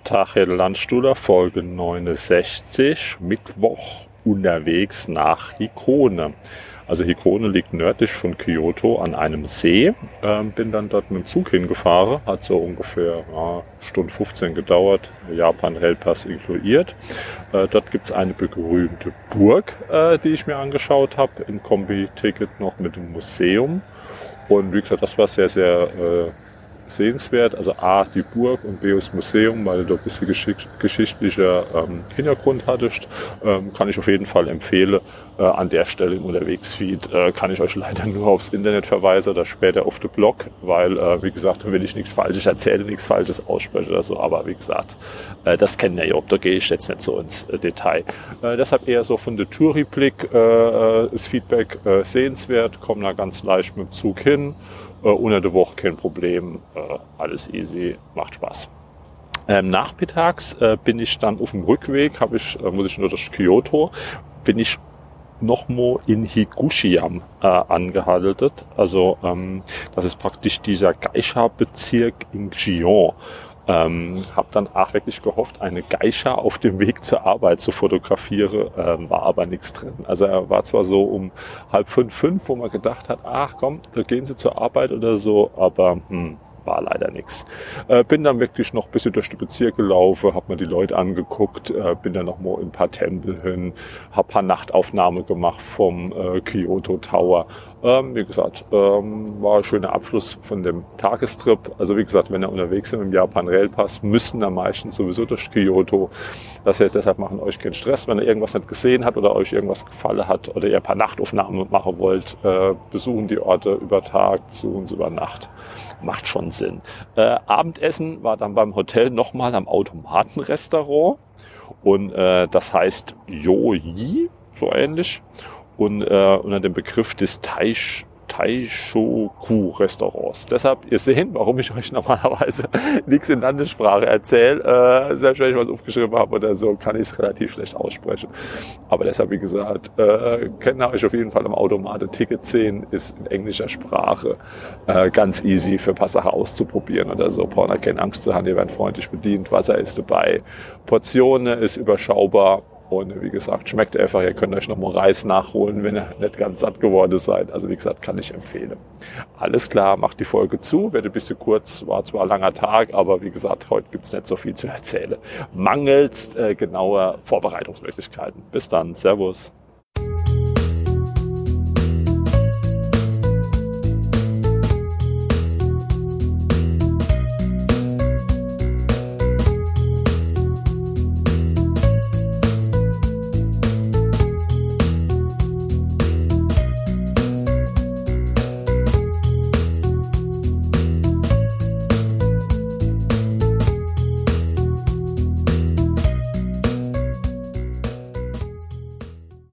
Tag, Herr Landstuhler, Folge 69, Mittwoch unterwegs nach Hikone. Also Hikone liegt nördlich von Kyoto an einem See. Bin dann dort mit dem Zug hingefahren, hat so ungefähr Stunde 15 gedauert, Japan Railpass inkludiert. Dort gibt's eine berühmte Burg, die ich mir angeschaut habe, im Kombi-Ticket noch mit dem Museum. Und wie gesagt, das war sehr, sehr sehenswert. Also A, die Burg und B, das Museum, weil du ein bisschen geschichtlicher Hintergrund hattest. Kann ich auf jeden Fall empfehlen. An der Stelle im Unterwegsfeed kann ich euch leider nur aufs Internet verweisen oder später auf den Blog, weil, wie gesagt, wenn ich nichts Falsches erzähle, nichts Falsches ausspreche oder so, aber wie gesagt, das kennen wir ja, da gehe ich jetzt nicht so ins Detail. Deshalb eher so von der Touri-Blick ist Feedback sehenswert, kommen da ganz leicht mit dem Zug hin, unter der Woche kein Problem, alles easy, macht Spaß. Nachmittags bin ich dann auf dem Rückweg, muss ich nur durch Kyoto, bin ich nochmal in Higuchiyama angehalten. Also das ist praktisch dieser Geisha-Bezirk in Gion. Hab dann auch wirklich gehofft, eine Geisha auf dem Weg zur Arbeit zu fotografieren, war aber nichts drin. Also er war zwar so um 4:30, wo man gedacht hat, ach komm, da gehen sie zur Arbeit oder so, aber war leider nichts. Bin dann wirklich noch ein bisschen durch den Bezirk gelaufen, habe mir die Leute angeguckt, bin dann noch mal in ein paar Tempel hin, habe ein paar Nachtaufnahmen gemacht vom Kyoto Tower. Wie gesagt, war ein schöner Abschluss von dem Tagestrip. Also wie gesagt, wenn ihr unterwegs sind im Japan Railpass, müssen am meisten sowieso durch Kyoto. Das heißt, deshalb machen euch keinen Stress, wenn ihr irgendwas nicht gesehen habt oder euch irgendwas gefallen hat oder ihr ein paar Nachtaufnahmen machen wollt, besuchen die Orte über Tag, besuchen sie über Nacht. Macht schon Sinn. Abendessen war dann beim Hotel nochmal am Automatenrestaurant und das heißt Yoyi, so ähnlich. Und unter dem Begriff des Taishoku-Restaurants. Deshalb, ihr seht, warum ich euch normalerweise nichts in Landessprache erzähle. Selbst wenn ich was aufgeschrieben habe oder so, kann ich es relativ schlecht aussprechen. Aber deshalb, wie gesagt, könnt ihr euch auf jeden Fall am Automaten Ticket sehen, ist in englischer Sprache ganz easy für ein paar Sachen auszuprobieren oder so. Braucht ihr keine Angst zu haben, ihr werdet freundlich bedient, Wasser ist dabei, Portionen ist überschaubar. Und wie gesagt, schmeckt einfach, ihr könnt euch nochmal Reis nachholen, wenn ihr nicht ganz satt geworden seid. Also wie gesagt, kann ich empfehlen. Alles klar, macht die Folge zu, wird ein bisschen kurz, war zwar ein langer Tag, aber wie gesagt, heute gibt's nicht so viel zu erzählen. Mangels genauer Vorbereitungsmöglichkeiten. Bis dann, Servus.